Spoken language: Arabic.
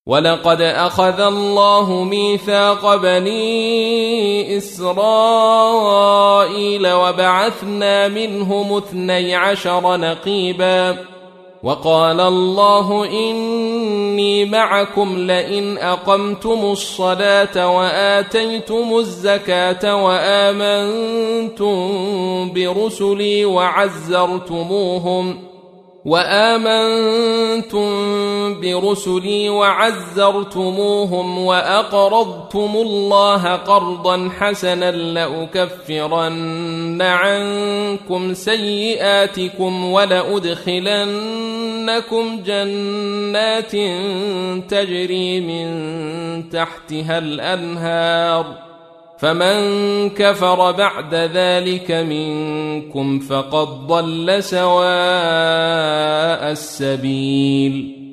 ولقد أخذ الله ميثاق بني إسرائيل وبعثنا منهم 12 نقيبا وقال الله إني معكم لئن أقمتم الصلاة وآتيتم الزكاة وآمنتم برسلي وعزرتموهم وأقرضتم الله قرضا حسنا لأكفرن عنكم سيئاتكم ولأدخلنكم جنات تجري من تحتها الأنهار فمن كفر بعد ذلك منكم فقد ضل سواء السبيل